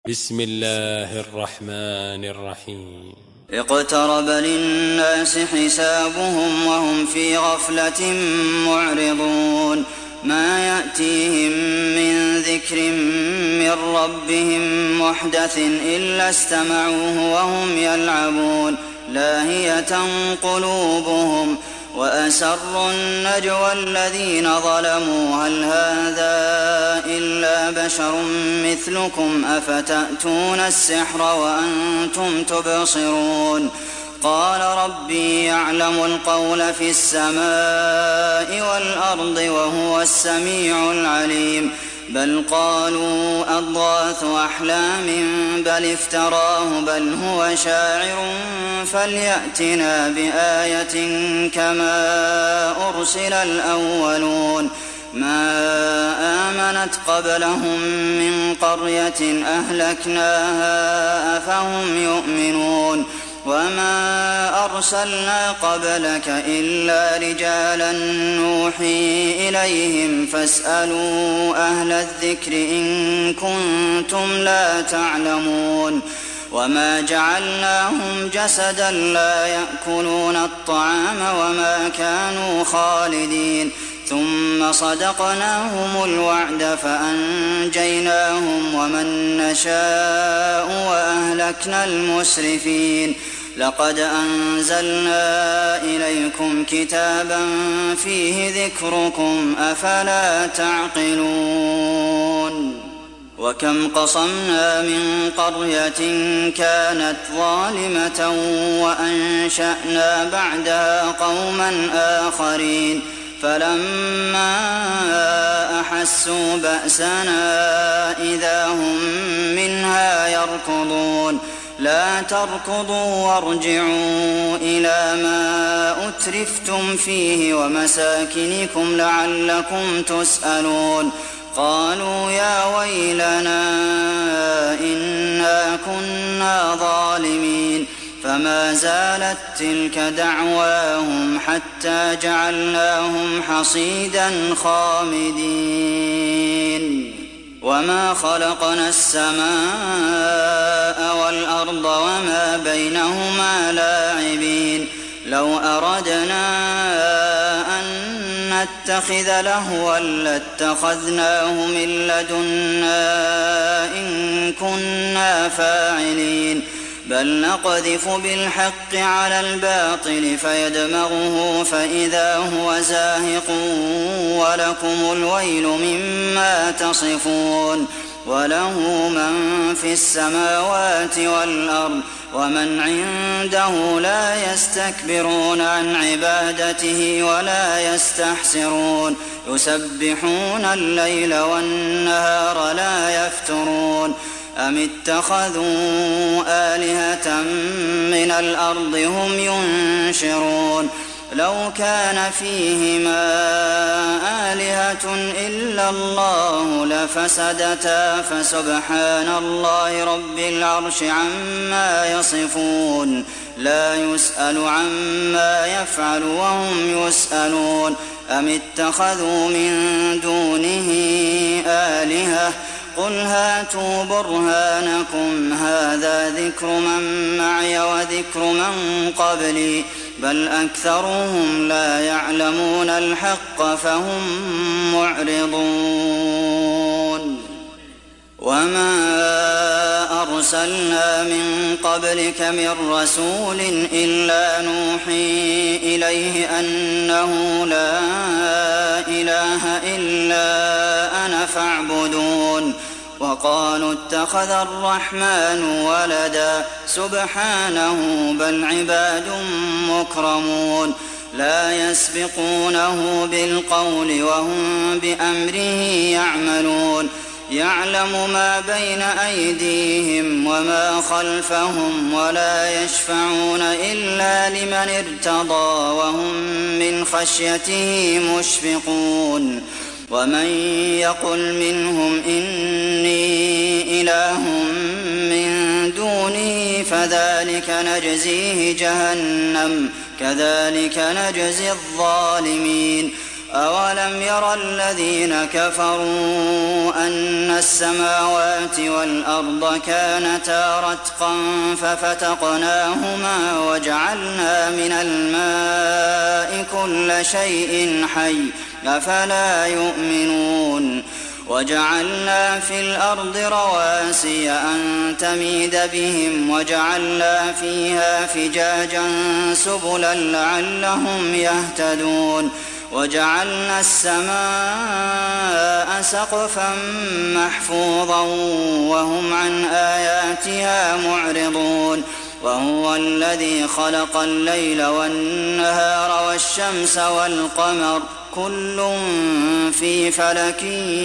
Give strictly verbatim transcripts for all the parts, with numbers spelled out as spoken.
بسم الله الرحمن الرحيم اقترب للناس حسابهم وهم في غفلة معرضون ما يأتيهم من ذكر من ربهم محدث إلا استمعوه وهم يلعبون لاهية قلوبهم وأسروا النجوى الذين ظلموا هل هذا إلا بشر مثلكم أفتأتون السحر وأنتم تبصرون قال ربي يعلم القول في السماء والأرض وهو السميع العليم بل قالوا أضغاث أحلام بل افتراه بل هو شاعر فليأتنا بآية كما أرسل الأولون ما آمنت قبلهم من قرية أهلكناها أفهم يؤمنون وما أرسلنا قبلك إلا رجالا نوحي إليهم فاسألوا أهل الذكر إن كنتم لا تعلمون وما جعلناهم جسدا لا يأكلون الطعام وما كانوا خالدين ثم صدقناهم الوعد فأنجيناهم ومن نشاء وأهلكنا المسرفين لقد أنزلنا إليكم كتابا فيه ذكركم أفلا تعقلون وكم قصمنا من قرية كانت ظالمة وأنشأنا بعدها قوما آخرين فلما أحسوا بأسنا إذا هم منها يركضون لا تركضوا وارجعوا إلى ما أترفتم فيه ومساكنكم لعلكم تسألون قالوا يا ويلنا إنا كنا ظالمين فما زالت تلك دعواهم حتى جعلناهم حصيدا خامدين وما خلقنا السماء والأرض وما بينهما لاعبين لو أردنا أن نتخذ لهوا لاتخذناه من لدنا إن كنا فاعلين بل نقذف بالحق على الباطل فيدمغه فإذا هو زاهق ولكم الويل مما تصفون وله من في السماوات والأرض ومن عنده لا يستكبرون عن عبادته ولا يستحسرون يسبحون الليل والنهار لا يفترون أم اتخذوا آلهة من الأرض هم ينشرون لو كان فيهما آلهة إلا الله لفسدتا فسبحان الله رب العرش عما يصفون لا يسأل عما يفعل وهم يسألون أم اتخذوا من دونه آلهة قل هاتوا برهانكم هذا ذكر من معي وذكر من قبلي بل أكثرهم لا يعلمون الحق فهم معرضون وما أرسلنا من قبلك من رسول إلا نوحي إليه أنه لا إله إلا أنا فاعبدون وقالوا اتخذ الرحمن ولدا سبحانه بل عباد مكرمون لا يسبقونه بالقول وهم بأمره يعملون يعلم ما بين أيديهم وما خلفهم ولا يشفعون إلا لمن ارتضى وهم من خشيته مشفقون ومن يقل منهم إني إله من دونه فذلك نجزيه جهنم كذلك نجزي الظالمين أَوَلَمْ يَرَ الَّذِينَ كَفَرُوا أَنَّ السَّمَاوَاتِ وَالْأَرْضَ كَانَتَا رَتْقًا فَفَتَقْنَاهُمَا وَجَعَلْنَا مِنَ الْمَاءِ كُلَّ شَيْءٍ حَيٍّ ۖ أَفَلَا يُؤْمِنُونَ وَجَعَلْنَا فِي الْأَرْضِ رَوَاسِيَ أَن تَمِيدَ بِهِمْ وَجَعَلْنَا فِيهَا فِجَاجًا سُبُلًا لَّعَلَّهُمْ يَهْتَدُونَ وَجَعَلْنَا السَّمَاءَ سَقْفًا مَّحْفُوظًا وَهُمْ عَنْ آيَاتِهَا مُعْرِضُونَ وَهُوَ الَّذِي خَلَقَ اللَّيْلَ وَالنَّهَارَ وَالشَّمْسَ وَالْقَمَرَ كُلٌّ فِي فَلَكٍ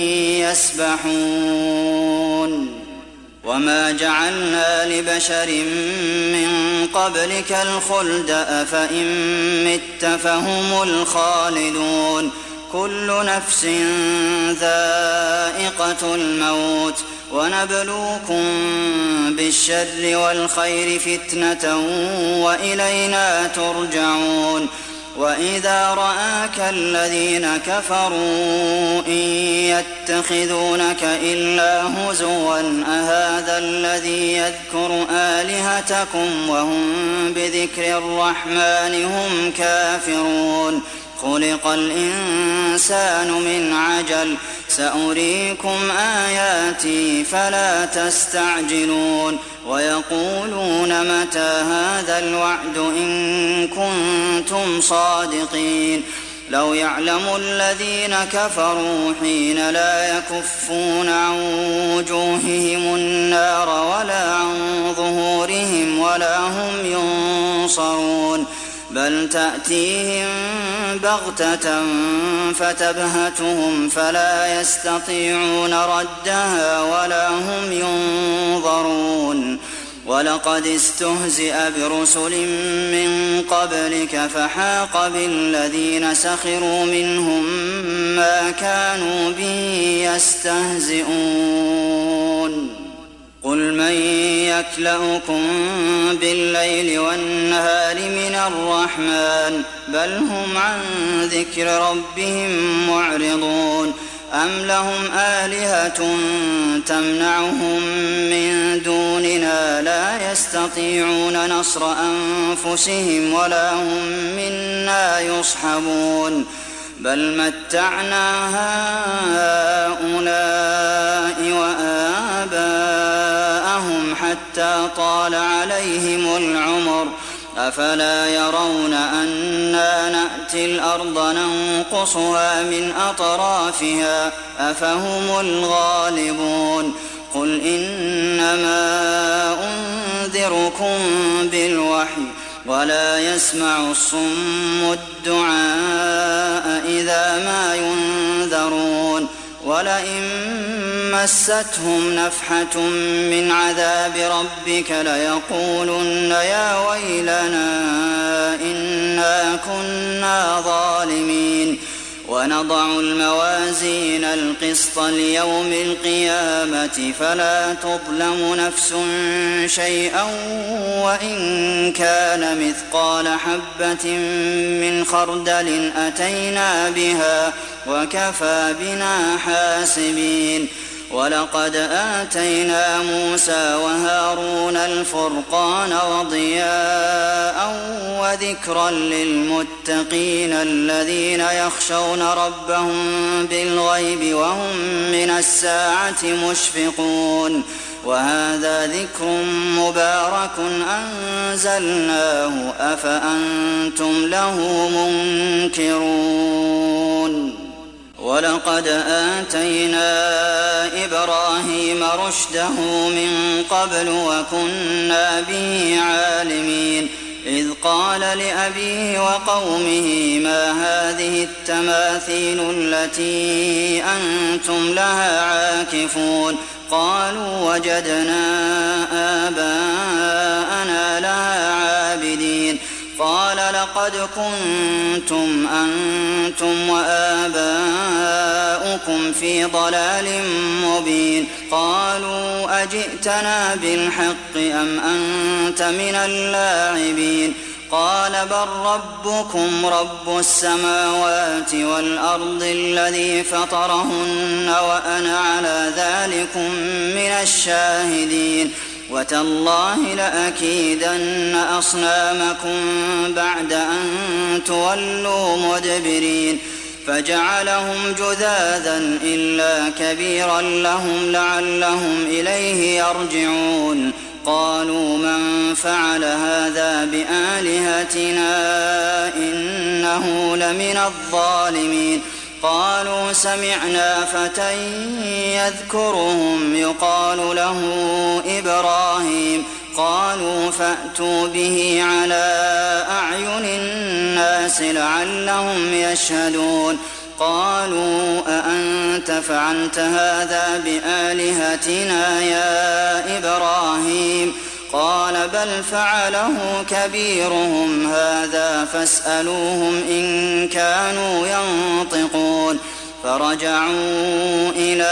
يَسْبَحُونَ وَمَا جَعَلْنَا لِبَشَرٍ مِّن قَبْلِكَ الْخُلْدَ أَفَإِن مِّتَّ فَهُمُ الْخَالِدُونَ كُلُّ نَفْسٍ ذَائِقَةُ الْمَوْتِ ۖ وَنَبْلُوكُم بِالشَّرِّ وَالْخَيْرِ فِتْنَةً وَإِلَيْنَا تُرْجَعُونَ وَإِذَا رَآكَ الَّذِينَ كَفَرُوا إِن يَتَّخِذُونَكَ إِلَّا هُزُوًا أَهَٰذَا الَّذِي يَذْكُرُ آلِهَتَكُمْ وَهُم بِذِكْرِ الرَّحْمَٰنِ هُمْ كَافِرُونَ خُلِقَ الْإِنسَانُ مِنْ عَجَلٍ ۚ سَأُرِيكُمْ آيَاتِي فَلَا تَسْتَعْجِلُونَ وَيَقُولُونَ مَتَىٰ هَٰذَا الْوَعْدُ إِن كُنتُمْ صَادِقِينَ لَوْ يَعْلَمُ الَّذِينَ كَفَرُوا حِينَ لَا يَكُفُّونَ عَن وُجُوهِهِمُ النَّارَ وَلَا عَن ظُهُورِهِمْ وَلَا هُمْ يُنصَرُونَ بَلْ تَأْتِيهِم بَغْتَةً فَتَبْهَتُهُمْ فَلَا يَسْتَطِيعُونَ رَدَّهَا وَلَا هُمْ يُنظَرُونَ وَلَقَدِ اسْتُهْزِئَ بِرُسُلٍ مِّن قَبْلِكَ فَحَاقَ بِالَّذِينَ سَخِرُوا مِنْهُم مَّا كَانُوا بِهِ يَسْتَهْزِئُونَ قُلْ مَن يَكْلَؤُكُم بِاللَّيْلِ وَالنَّهَارِ مِنَ الرَّحْمَٰنِ بَلْ هُمْ عَن ذِكْرِ رَبِّهِم مُّعْرِضُونَ أَمْ لَهُمْ آلِهَةٌ تَمْنَعُهُم مِّن دُونِنَا لَا يَسْتَطِيعُونَ نَصْرَ أَنفُسِهِمْ وَلَا هُم مِّنَّا يُصْحَبُونَ بَلْ مَتَّعْنَا هَٰؤُلَاءِ وَآبَاءَهُمْ حَتَّىٰ طَالَ عَلَيْهِمُ الْعُمُرُ أَفَلَا يَرَوْنَ أَنَّا نَأْتِي الْأَرْضَ نَنقُصُهَا مِنْ أَطْرَافِهَا ۚ أَفَهُمُ الْغَالِبُونَ قُلْ إِنَّمَا أُنذِرُكُم بِالْوَحْيِ ۚ وَلَا يَسْمَعُ الصُّمُّ الدُّعَاءَ إِذَا مَا يُنذَرُونَ وَلَئِن مَّسَّتْهُمْ نَفْحَةٌ مِّنْ عَذَابِ رَبِّكَ لَيَقُولُنَّ يَا وَيْلَنَا إِنَّا كُنَّا ظَالِمِينَ وَنَضَعُ الْمَوَازِينَ الْقِسْطَ لِيَوْمِ الْقِيَامَةِ فَلَا تُظْلَمُ نَفْسٌ شَيْئًا وَإِن كَانَ مِثْقَالَ حَبَّةٍ مِّنْ خَرْدَلٍ أَتَيْنَا بِهَا وَكَفَىٰ بِنَا حَاسِبِينَ وَلَقَدْ آتَيْنَا مُوسَىٰ وَهَارُونَ الْفُرْقَانَ وَضِيَاءً وَذِكْرًا لِّلْمُتَّقِينَ الَّذِينَ يَخْشَوْنَ رَبَّهُم بِالْغَيْبِ وَهُم مِّنَ السَّاعَةِ مُشْفِقُونَ وَهَٰذَا ذِكْرٌ مُّبَارَكٌ أَنزَلْنَاهُ أَفَأَنتُمْ لَهُ مُنكِرُونَ وَلَقَدْ آتَيْنَا إِبْرَاهِيمَ رُشْدَهُ مِن قَبْلُ وَكُنَّا بِهِ عَالِمِينَ إِذْ قَالَ لِأَبِيهِ وَقَوْمِهِ مَا هَٰذِهِ التَّمَاثِيلُ الَّتِي أَنتُمْ لَهَا عَاكِفُونَ قَالُوا وَجَدْنَا آبَاءَنَا لَهَا عَابِدِينَ قَالَ لَقَدْ كُنتُمْ أَنتُمْ وَآبَاؤُكُمْ فِي ضَلَالٍ مُّبِينٍ قَالُوا أَجِئْتَنَا بِالْحَقِّ أَمْ أَنتَ مِنَ اللَّاعِبِينَ قال بل ربكم رب السماوات والأرض الذي فطرهن وأنا على ذلكم من الشاهدين وتالله لأكيدن أصنامكم بعد أن تولوا مدبرين فجعلهم جذاذا إلا كبيرا لهم لعلهم إليه يرجعون قالوا من فعل هذا بآلهتنا إنه لمن الظالمين قالوا سمعنا فتى يذكرهم يقال له إبراهيم قالوا فأتوا به على أعين الناس لعلهم يشهدون قالوا أأنت فعلت هذا بآلهتنا يا إبراهيم قال بل فعله كبيرهم هذا فاسألوهم إن كانوا ينطقون فرجعوا إلى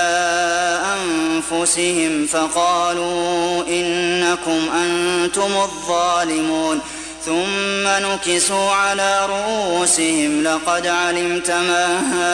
أنفسهم فقالوا إنكم أنتم الظالمون ثم نكسوا على رؤوسهم لقد علمت ما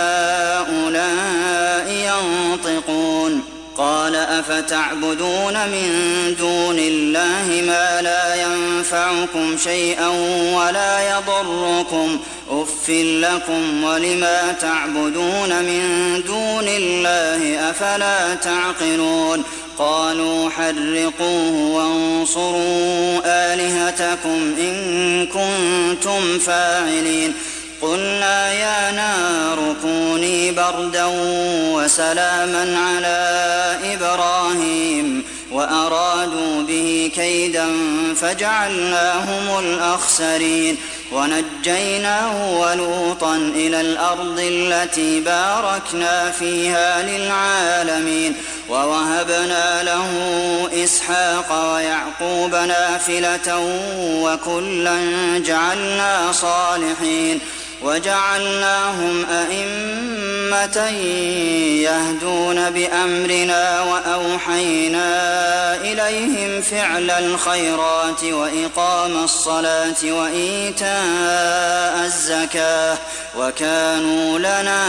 هؤلاء ينطقون قال أفتعبدون من دون الله ما لا ينفعكم شيئا ولا يضركم أف لكم ولما تعبدون من دون الله أفلا تعقلون قالوا حرقوه وانصروا آلهتكم إن كنتم فاعلين قلنا يا نار كوني بردا وسلاما على إبراهيم وأرادوا به كيدا فجعلناهم الأخسرين ونجيناه ولوطا إلى الأرض التي باركنا فيها للعالمين ووهبنا له إسحاق ويعقوب نافلة وكلا جعلنا صالحين وجعلناهم أئمة يهدون بأمرنا وأوحينا إليهم فعل الخيرات وإقام الصلاة وإيتاء الزكاة وكانوا لنا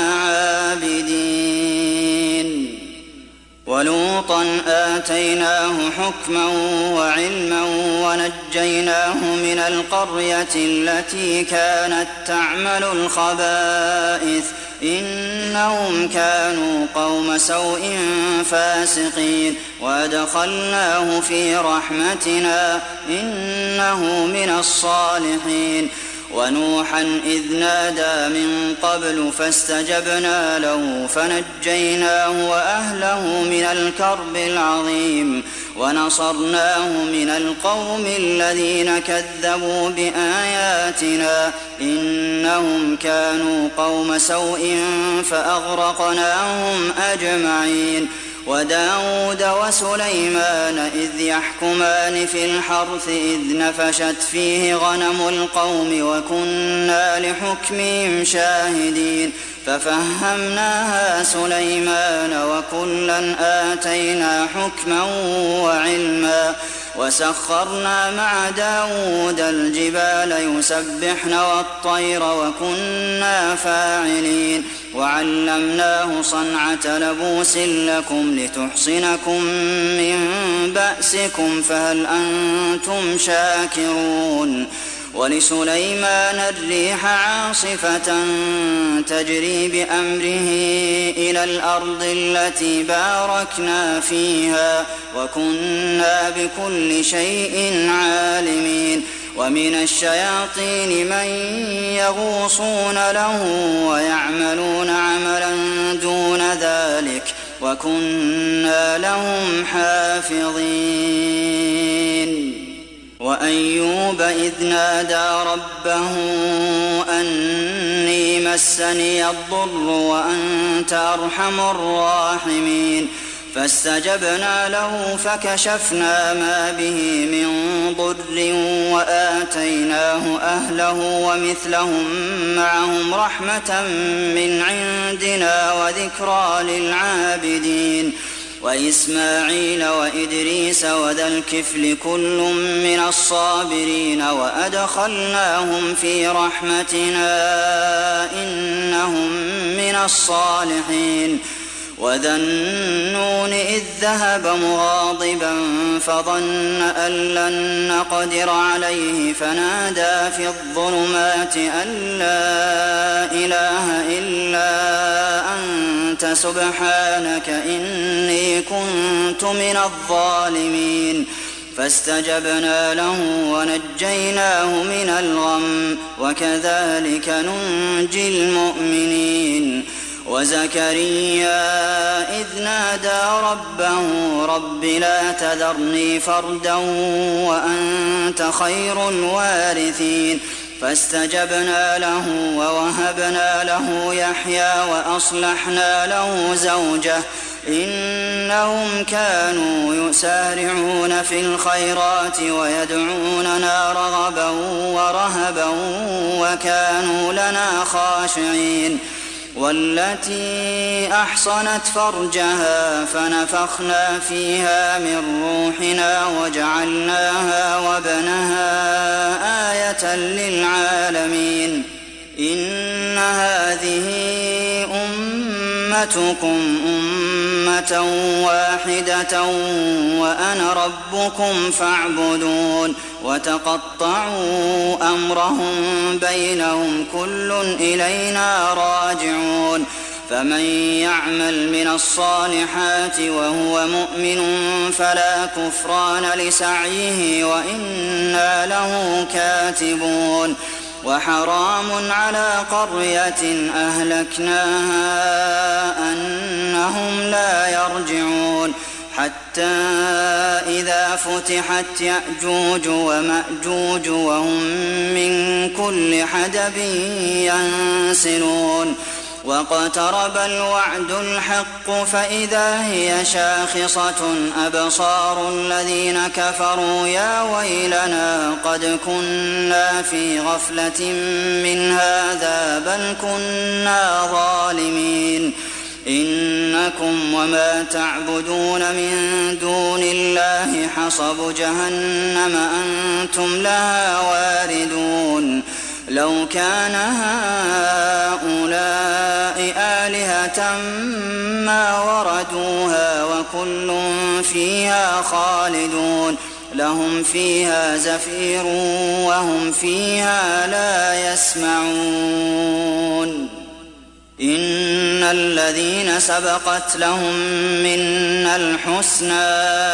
عابدين ولوطا آتيناه حكما وعلما ونجيناه من القرية التي كانت تعمل الخبائث إنهم كانوا قوم سوء فاسقين وأدخلناه في رحمتنا إنه من الصالحين ونوحا إذ نادى من قبل فاستجبنا له فنجيناه وأهله من الكرب العظيم ونصرناه من القوم الذين كذبوا بآياتنا إنهم كانوا قوم سوء فأغرقناهم أجمعين وداود وسليمان إذ يحكمان في الحرث إذ نفشت فيه غنم القوم وكنا لحكمهم شاهدين ففهمناها سليمان وكلا آتينا حكما وعلما وسخرنا مع داود الجبال يسبحن والطير وكنا فاعلين وعلمناه صنعة لبوس لكم لتحصنكم من بأسكم فهل أنتم شاكرون ولسليمان الريح عاصفة تجري بأمره إلى الأرض التي باركنا فيها وكنا بكل شيء عالمين ومن الشياطين من يغوصون له ويعملون عملا دون ذلك وكنا لهم حافظين وأيوب إذ نادى ربه أني مسني الضر وأنت أرحم الراحمين فاستجبنا له فكشفنا ما به من ضر وآتيناه أهله ومثلهم معهم رحمة من عندنا وذكرى للعابدين وإسماعيل وإدريس وذا الكفل كل من الصابرين وأدخلناهم في رحمتنا إنهم من الصالحين وذا النون إذ ذهب مغاضبا فظن أن لن نقدر عليه فنادى في الظلمات أن لا إله إلا أنت سبحانك إني كنت من الظالمين فاستجبنا له ونجيناه من الغم وكذلك ننجي المؤمنين وزكريا إذ نادى ربه رب لا تذرني فردا وأنت خير الوارثين فاستجبنا له ووهبنا له يحيى وأصلحنا له زوجه إنهم كانوا يسارعون في الخيرات ويدعوننا رغبا ورهبا وكانوا لنا خاشعين والتي أحصنت فرجها فنفخنا فيها من روحنا وجعلناها وابنها آية للعالمين إن هذه أمتكم أمة واحدة وأنا ربكم فاعبدون وتقطعوا أمرهم بينهم كل إلينا راجعون فمن يعمل من الصالحات وهو مؤمن فلا كفران لسعيه وإنا له كاتبون وحرام على قرية أهلكناها أنهم لا يرجعون حتى إذا فتحت يأجوج ومأجوج وهم من كل حدب ينسلون واقترب الوعد الحق فإذا هي شاخصة أبصار الذين كفروا يا ويلنا قد كنا في غفلة من هذا بل كنا ظالمين إنكم وما تعبدون من دون الله حصب جهنم أنتم لها واردون لو كان هؤلاء آلهة ما وردوها وكل فيها خالدون لهم فيها زفير وهم فيها لا يسمعون إن الذين سبقت لهم منا الحسنى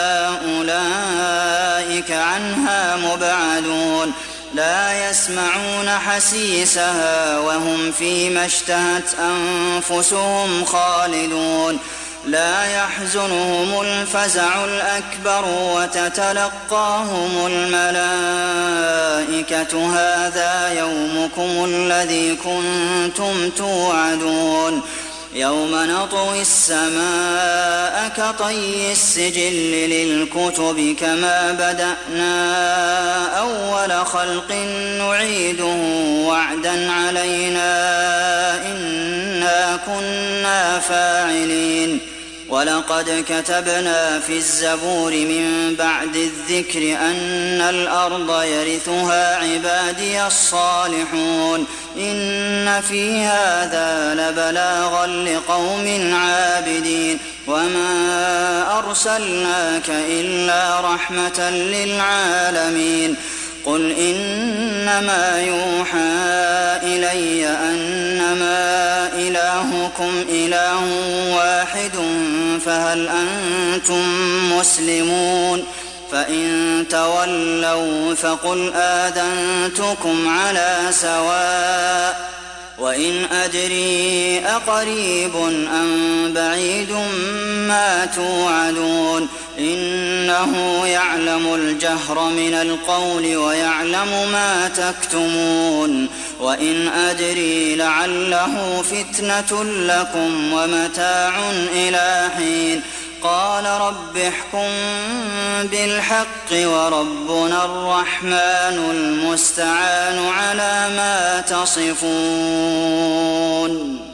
أولئك عنها مبعدون لا يسمعون حسيسها وهم فيما اشتهت أنفسهم خالدون لا يحزنهم الفزع الأكبر وتتلقاهم الملائكة هذا يومكم الذي كنتم توعدون يوم نطوي السماء كطي السجل للكتب كما بدأنا أول خلق نعيده وعدا علينا إنا كنا فاعلين ولقد كتبنا في الزبور من بعد الذكر أن الأرض يرثها عبادي الصالحون إن في هذا لبلاغا لقوم عابدين وما أرسلناك إلا رحمة للعالمين قل إنما يوحى إلي أنما إلهكم إله واحد فهل أنتم مسلمون فإن تولوا فقل آذنتكم على سواء وإن أدري أقريب أم بعيد ما توعدون إنه يعلم الجهر من القول ويعلم ما تكتمون وإن أدري لعله فتنة لكم ومتاع إلى حين قال رب احكم بالحق وربنا الرحمن المستعان على ما تصفون